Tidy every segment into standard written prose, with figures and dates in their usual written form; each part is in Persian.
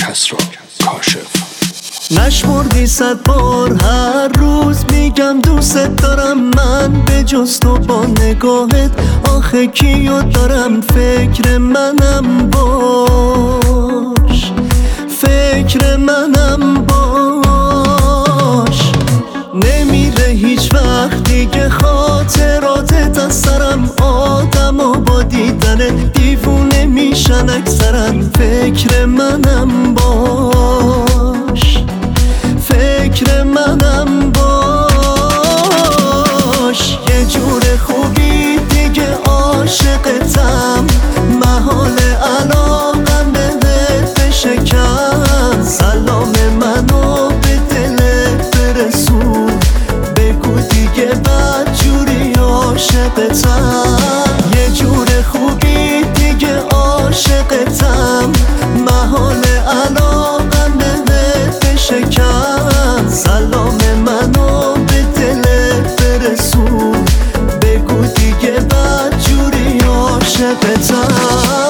کسرا کاشف. نشمردی 100 بار هر روز میگم دوست دارم، من به جز تو با نگاهت آخه کیو دارم. فکر منم باش، فکر منم باش. نمیره هیچ وقت دیگه خاطراتت از سرم، آدم با دیدن دیوونه میشن اکثرا. فکر منم باش، فکر منم باش. یه جور خوبی دیگه عاشقتم، محال علاقم بهت بشکن. سلام منو به دلت برسون، بگو دیگه بدجوری عاشقتم. یه جور خوبی دیگه عاشقتم، محال علاقم بهت بشکن. سلام منو به دلت برسون، بگو دیگه بدجوری عاشقتم.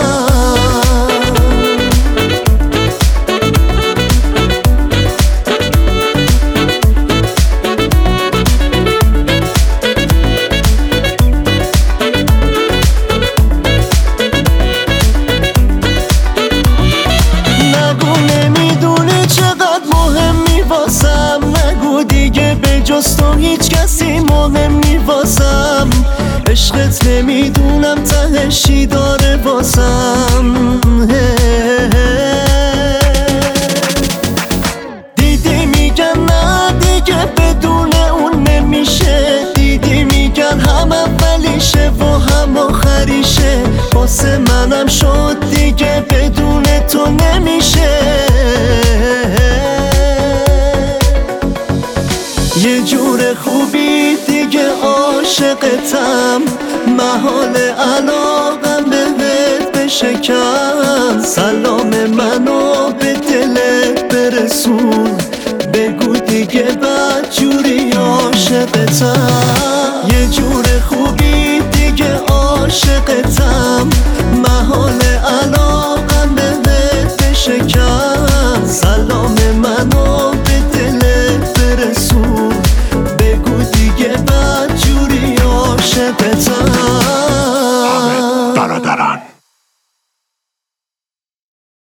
نگو دیگه به جز تو هیچ کسی مهم نی واسم. عشقت نمیدونم تهش چی داره واسم. دیدی میگن نه دیگه بدون اون نمیشه، دیدی میگن هم اولیشه و هم آخریشه. واسه منم شد دیگه بدون تو نمیشه. یه جور خوبی دیگه عاشقتم، محال علاقم بهت بشکن. سلام منو به دلت برسون، بگو دیگه بدجوری عاشقتم. یه جور خوبی دیگه عاشقتم، محال